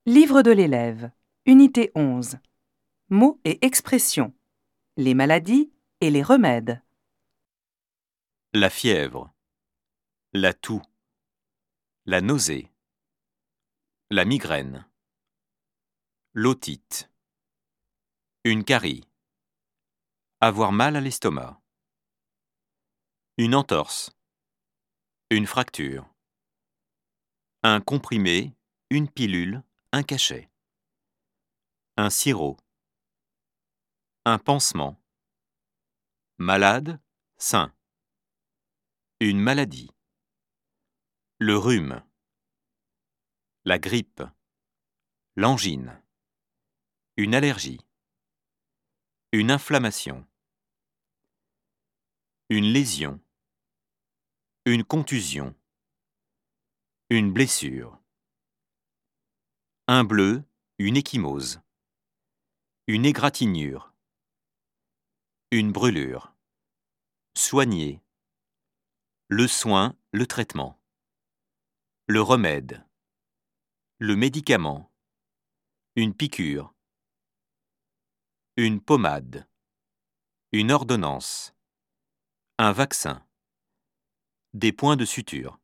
Livre de l'élève, Unité 11. Mots et expressions. Les maladies et les remèdes. La fièvre, la toux, la nausée, la migraine, l'otite, une carie, avoir mal à l'estomac, une entorse, une fracture, un comprimé, une pilule, un cachet, un sirop, un pansement, malade, sain, une maladie, le rhume, la grippe, l'angine, une allergie, une inflammation, une lésion, une contusion, une blessure, un bleu, une ecchymose, une égratignure, une brûlure, soigner, le soin, le traitement, le remède, le médicament, une piqûre, une pommade, une ordonnance, un vaccin, des points de suture.